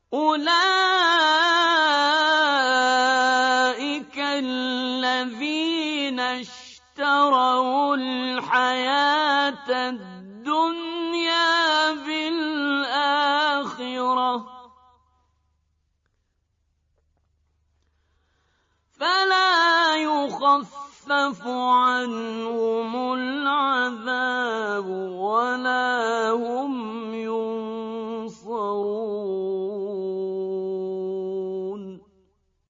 أُولَٰئِكَ الَّذِينَ اشْتَرَوُا الْحَيَاةَ الدُّنْيَا بِالْآخِرَةِ ۖ فَلَا يُخَفَّفُ عَنْهُمُ الْعَذَابُ